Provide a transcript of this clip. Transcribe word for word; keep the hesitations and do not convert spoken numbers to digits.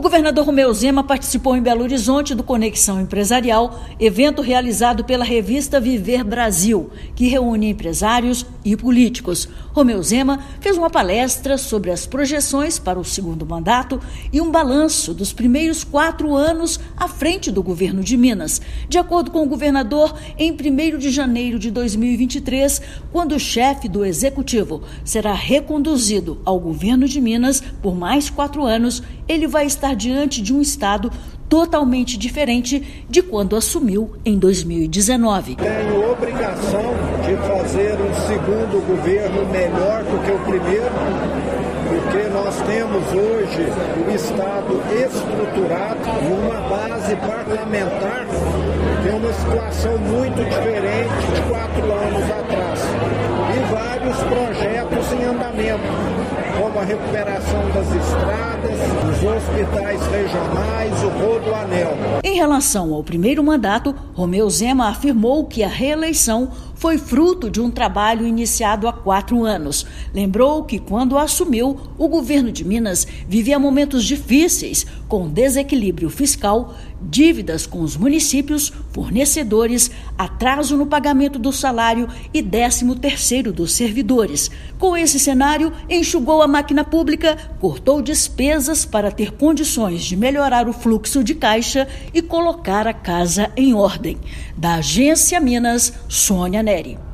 governador Romeu Zema participou em Belo Horizonte do Conexão Empresarial, evento realizado pela revista Viver Brasil, que reúne empresários e políticos. Romeu Zema fez uma palestra sobre as projeções para o segundo mandato e um balanço dos primeiros quatro anos à frente do governo de Minas. De acordo com o governador, em primeiro de janeiro de dois mil e vinte e três, quando o chefe do executivo será reconduzido ao governo de Minas por mais quatro anos, ele vai estar diante de um estado totalmente diferente de quando assumiu em dois mil e dezenove. Tenho obrigação de fazer um segundo governo melhor do que o primeiro, porque nós temos hoje o estado estruturado numa base parlamentar, que é uma situação muito diferente de quatro anos atrás. E vários projetos em andamento, como a recuperação das estradas, os hospitais regionais, o Rodoanel. Em relação ao primeiro mandato, Romeu Zema afirmou que a reeleição foi fruto de um trabalho iniciado há quatro anos. Lembrou que, quando assumiu, o governo de Minas vivia momentos difíceis, com desequilíbrio fiscal, dívidas com os municípios, fornecedores, atraso no pagamento do salário e décimo terceiro dos servidores. Com esse cenário, enxugou a máquina pública, cortou despesas para ter condições de melhorar o fluxo de caixa e colocar a casa em ordem. Da Agência Minas, Sônia Neri.